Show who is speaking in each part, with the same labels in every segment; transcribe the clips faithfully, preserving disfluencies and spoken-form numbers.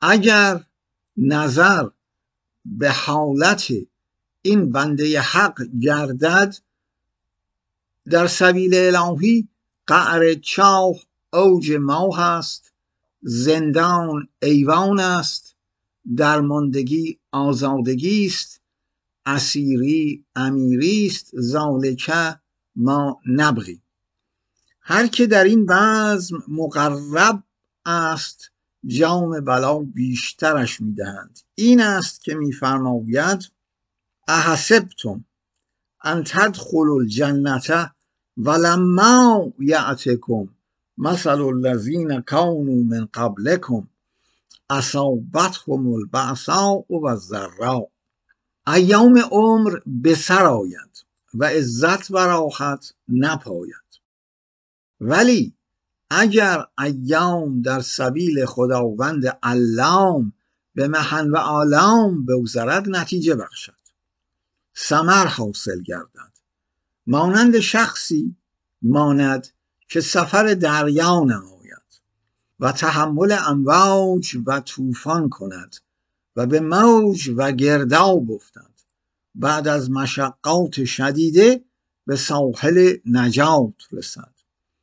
Speaker 1: اگر نظر به حالت این بنده حق گردد، در سبیل الهی قعر چاه اوج ماه است، زندان ایوان است، درماندگی آزادگی است، اسیری امیری است، ذالک ما نبغی. هر که در این بزم مقرب است، جام بلا بیشترش میدهند. این است که میفرماید احسبتم ان تدخلوا الجنة ولما یأتکم مثل الذین کانوا من قبلکم اصابتهم البأساء والضراء. ایام عمر به سر آید و عزت و راحت نپاید، ولی اگر ایام در سبیل خداوند علام به محن و آلام بگذرد نتیجه بخشد، ثمر حاصل گردد. مانند شخصی ماند که سفر دریا نماید و تحمل امواج و طوفان کند و به موج و گرداب افتد، بعد از مشقات شدیده به ساحل نجات رسد،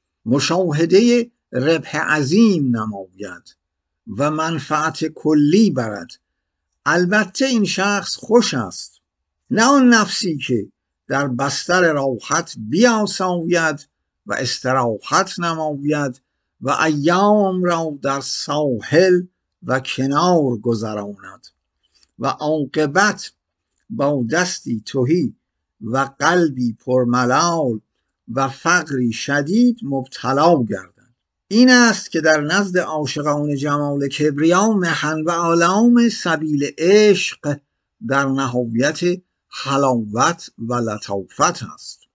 Speaker 1: مشاهده ربح عظیم نماید و منفعت کلی برد. البته این شخص خوش است، نه آن نفسی که در بستر راحت بیاساید و استراحت نماید و ایام را در ساحل و کنار گذراند و عاقبت با دستی تهی و قلبی پرملال و فقری شدید مبتلا گردد. این است که در نزد عاشقان جمال کبریا محن و آلام سبیل عشق در نهایت حلاوت و لطافت است.